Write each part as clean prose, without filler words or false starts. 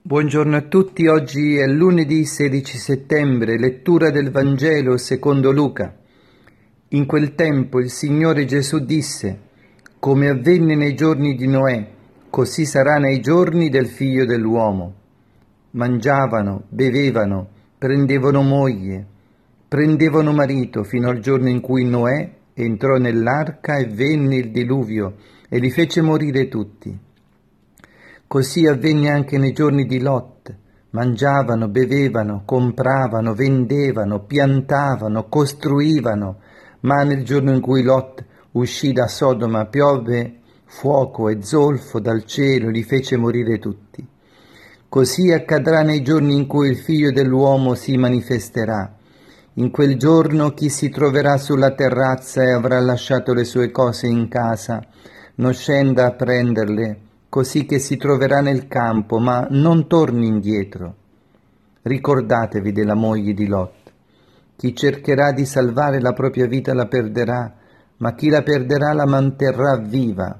Buongiorno a tutti, oggi è lunedì 16 settembre, lettura del Vangelo secondo Luca. In quel tempo il Signore Gesù disse: come avvenne nei giorni di Noè, così sarà nei giorni del Figlio dell'uomo. Mangiavano, bevevano, prendevano moglie, prendevano marito, fino al giorno in cui Noè entrò nell'arca e venne il diluvio e li fece morire tutti. Così avvenne anche nei giorni di Lot. Mangiavano, bevevano, compravano, vendevano, piantavano, costruivano, ma nel giorno in cui Lot uscì da Sodoma piovve fuoco e zolfo dal cielo e li fece morire tutti. Così accadrà nei giorni in cui il Figlio dell'uomo si manifesterà. In quel giorno chi si troverà sulla terrazza e avrà lasciato le sue cose in casa, non scenda a prenderle, così che si troverà nel campo, ma non torni indietro. Ricordatevi della moglie di Lot. Chi cercherà di salvare la propria vita la perderà, ma chi la perderà la manterrà viva.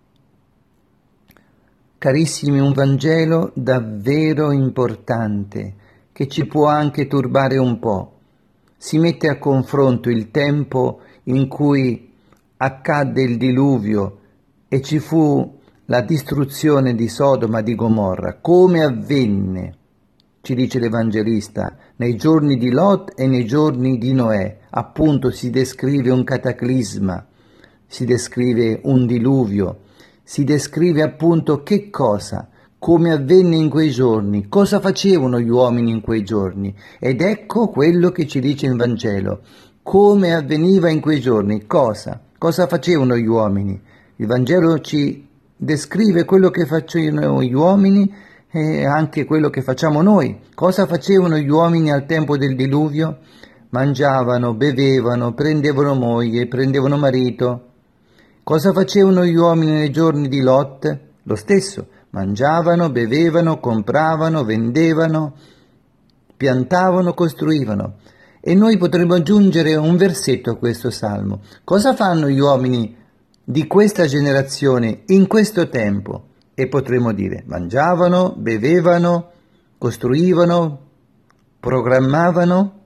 Carissimi, un Vangelo davvero importante, che ci può anche turbare un po'. Si mette a confronto il tempo in cui accadde il diluvio e ci fu la distruzione di Sodoma e di Gomorra, come avvenne, ci dice l'Evangelista, nei giorni di Lot e nei giorni di Noè. Appunto si descrive un cataclisma, si descrive un diluvio, si descrive appunto che cosa, come avvenne in quei giorni, cosa facevano gli uomini in quei giorni. Ed ecco quello che ci dice il Vangelo, come avveniva in quei giorni, cosa facevano gli uomini. Il Vangelo ci descrive quello che facevano gli uomini e anche quello che facciamo noi. Cosa facevano gli uomini al tempo del diluvio? Mangiavano, bevevano, prendevano moglie, prendevano marito. Cosa facevano gli uomini nei giorni di Lot? Lo stesso. Mangiavano, bevevano, compravano, vendevano, piantavano, costruivano. E noi potremmo aggiungere un versetto a questo salmo. Cosa fanno gli uomini di questa generazione in questo tempo? E potremmo dire: mangiavano, bevevano, costruivano, programmavano.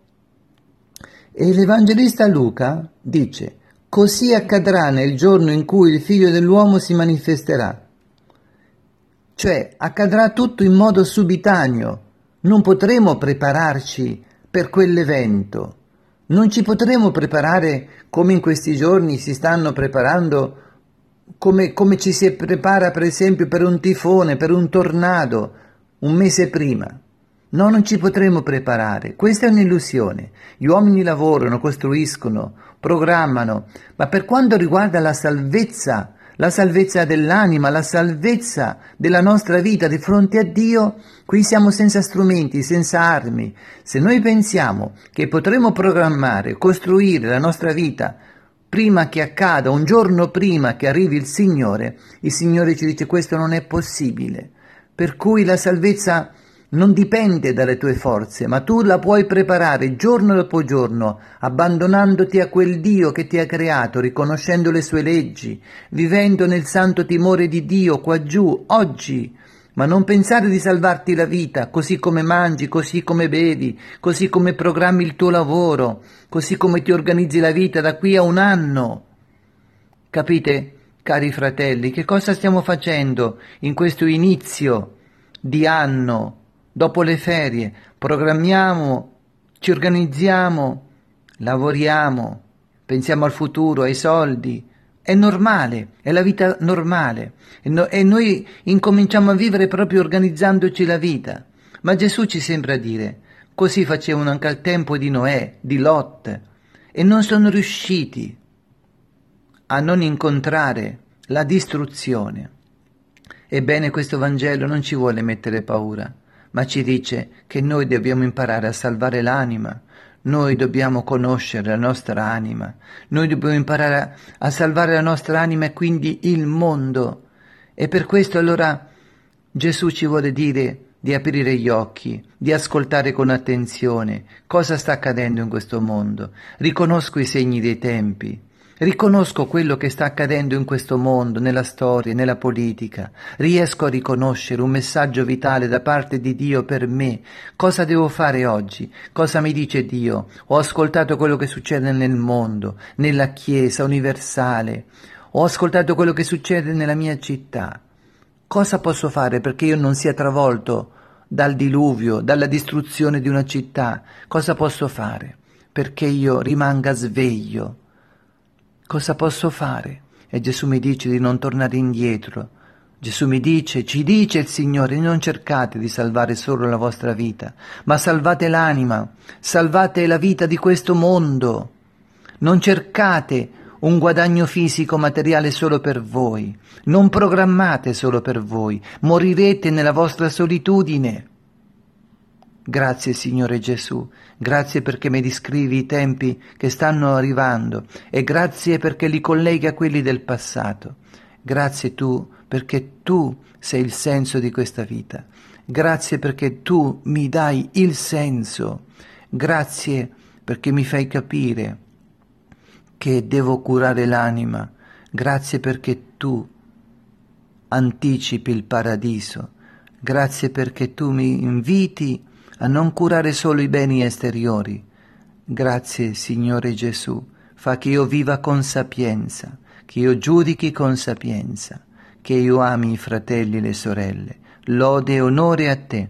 E l'Evangelista Luca dice: così accadrà nel giorno in cui il Figlio dell'uomo si manifesterà. Cioè accadrà tutto in modo subitaneo, non potremo prepararci per quell'evento. Non ci potremo preparare come in questi giorni si stanno preparando, come ci si prepara per esempio per un tifone, per un tornado, un mese prima. No, non ci potremo preparare. Questa è un'illusione. Gli uomini lavorano, costruiscono, programmano, ma per quanto riguarda la salvezza dell'anima, la salvezza della nostra vita di fronte a Dio, qui siamo senza strumenti, senza armi. Se noi pensiamo che potremo programmare, costruire la nostra vita prima che accada, un giorno prima che arrivi il Signore ci dice: questo non è possibile. Per cui la salvezza non dipende dalle tue forze, ma tu la puoi preparare giorno dopo giorno, abbandonandoti a quel Dio che ti ha creato, riconoscendo le sue leggi, vivendo nel santo timore di Dio qua giù, oggi. Ma non pensare di salvarti la vita, così come mangi, così come bevi, così come programmi il tuo lavoro, così come ti organizzi la vita da qui a un anno. Capite, cari fratelli, che cosa stiamo facendo in questo inizio di anno? Dopo le ferie programmiamo, ci organizziamo, lavoriamo, pensiamo al futuro, ai soldi. È normale, è la vita normale. E noi incominciamo a vivere proprio organizzandoci la vita. Ma Gesù ci sembra dire: così facevano anche al tempo di Noè, di Lot, e non sono riusciti a non incontrare la distruzione. Ebbene, questo Vangelo non ci vuole mettere paura, ma ci dice che noi dobbiamo imparare a salvare l'anima, noi dobbiamo conoscere la nostra anima, noi dobbiamo imparare a salvare la nostra anima e quindi il mondo. E per questo allora Gesù ci vuole dire di aprire gli occhi, di ascoltare con attenzione cosa sta accadendo in questo mondo. Riconosco i segni dei tempi, Riconosco quello che sta accadendo in questo mondo, nella storia, nella politica. Riesco a riconoscere un messaggio vitale da parte di Dio per me. Cosa devo fare oggi? Cosa mi dice Dio? Ho ascoltato quello che succede nel mondo, nella Chiesa universale. Ho ascoltato quello che succede nella mia città. Cosa posso fare perché io non sia travolto dal diluvio, dalla distruzione di una città? Cosa posso fare perché io rimanga sveglio? Cosa posso fare? E Gesù mi dice di non tornare indietro. Gesù mi dice, ci dice il Signore, non cercate di salvare solo la vostra vita, ma salvate l'anima, salvate la vita di questo mondo. Non cercate un guadagno fisico materiale solo per voi, non programmate solo per voi, morirete nella vostra solitudine. Grazie Signore Gesù, grazie perché mi descrivi i tempi che stanno arrivando e grazie perché li colleghi a quelli del passato. Grazie perché tu sei il senso di questa vita. Grazie perché tu mi dai il senso. Grazie perché mi fai capire che devo curare l'anima. Grazie perché tu anticipi il paradiso. Grazie perché tu mi inviti a non curare solo i beni esteriori. Grazie, Signore Gesù, fa che io viva con sapienza, che io giudichi con sapienza, che io ami i fratelli e le sorelle. Lode e onore a te,